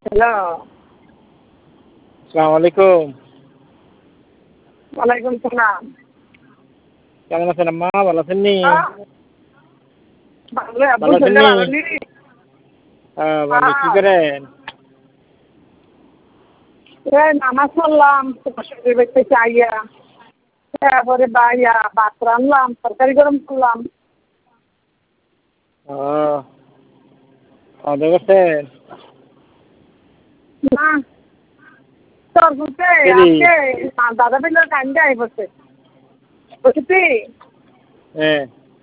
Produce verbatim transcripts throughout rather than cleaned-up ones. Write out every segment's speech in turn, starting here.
Hello. আসসালামু আলাইকুম। ওয়ালাইকুম সালাম। কেমন আছেন আম্মা? ভালো আছেন নি? আ ভালো আব্বু ভালো আছেন শরীরটা নি? ভালো নি? হ্যাঁ, ভালো। কি হ্যাঁ। করেন? এই নামাজ পড়লাম শ্বশুর বাড়িতে চাইয়া। তারপরে বাইয়া ভাত রানলাম, তরকারি গরম করলাম। ও খাওয়া-দাওয়া করছেন? না। তোর বুঝতে দেরি? আজকে দাদা ভাইয়ের কান্দে আই বসে। বুঝলি? হ্যাঁ।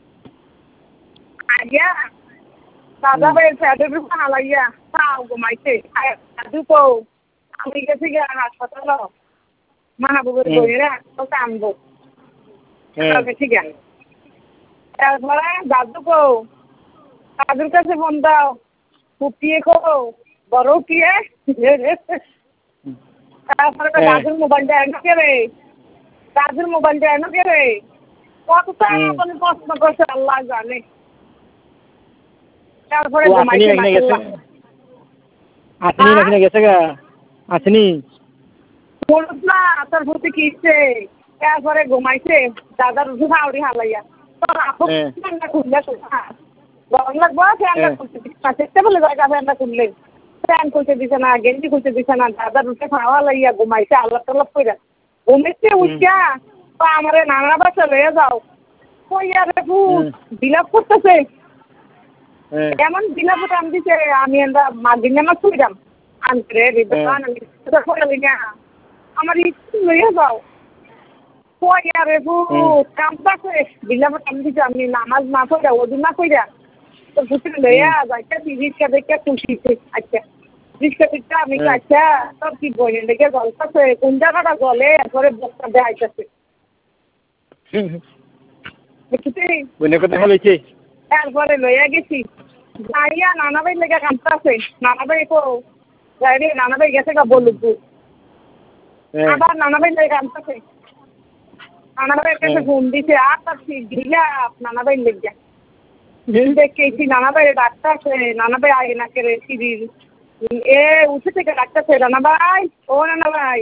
আইয়া দাদা হুম। ভাইয়ের পেটের উপর হালাইয়া তাও ঘুমাইছে। দাদু কও আমি গেছি গিয়া হাসপাতাল মাহবুবের হুম। বইয়েরা তো কানবো। হ্যাঁ। গেছি গিয়া। তারপরে দাদু কও দাদুর কাছে ফোন দাও। ফুপিয়ে কও বড় কিয়ে তারপরে হ্যাঁ। দাদুর মোবাইলটা এনো কে রে? দাদুর মোবাইলটা এনো কে রে? কতটা হুম। বলে প্রশ্ন করছে আল্লাহ জানে। তারপরে ও আসেনি ঘুমাইছে নাকি না গেছে? মাসাল্লাহ। আসেনি হ্যাঁ? নাকি না গেছে গা? আসেনি? বলুস না তোর প্রতি কিসে? তারপরে ঘুমাইছে দাদার উঠে হাওড়ি হালাইয়া। তোর আপু হ্যাঁ। ফ্যানটা খুললে গরম লাগবো ফ্যানটা হ্যাঁ। খুলতে দিস না। চেষ্টা করলে জায়গা ফ্যানটা খুললে। ফ্যান খুলতে দিছে না, গেঞ্জি খুলতে দিছে না, দাদার উঠে খাওয়া লাইয়া ঘুমাইছে আল্লাহ তাল্লাহ কইরা। ঘুমাইছে হুম। উঠা তো আমারে নানা বাসা লইয়া যাও। কইয়া রে ভূত হুম। বিলাপ করতেছে। হ্যাঁ। এমন বিলাপ টান দিছে আমি এন্দা মাগির নামাজ পড়িলাম। আনতে রে হ্যাঁ। বিদ্যান আমি পড়ালি না। আমার ইচ্ছে লইয়া যাও। কইয়া রে হুম। ভূত কাঁদতাছে বিলাপ টান দিছে আমি নামাজ না পড়া ওযু না কইরা তো ভূতের লইয়া হুম। যাইতে রিক্সা দেখে খুশিছে। আচ্ছা রিক্সা থেকে আমি হ্যাঁ। আচ্ছা তোর কি বইনের লেগে গল্পছে কোন জায়গাটা গলে এরপরে বক্তা দেখাইতেছে। দেখছিস? বোনের কথা বলেছি? তারপরে লইয়া গেছি। যাইয়া নানা ভাই লেগে কাঁদতাছে। নানা ভাই কো যাই রে নানা ভাই গেছে গা বলুক। হ্যাঁ। আবার নানা ভাই লেগে কাঁদতাছে। নানা ভাইয়ের কাছে হ্যাঁ। ফোন দিছে আর তার ঢিলা নানা ভাই লেগে। দেখেছি নানা ভাই ডাকতাছে নানা ভাই আগে না করে সিঁড়ির এ উঠে থেকে ডাকতাছে নানা ভাই ও নানা ভাই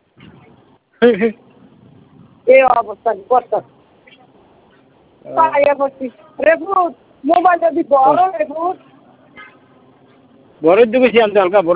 এই অবস্থা করতাম পাইয়া করছি রে ভূত মোবাইল যদি বড় রে ভূত বড় দিকে হালকা বড়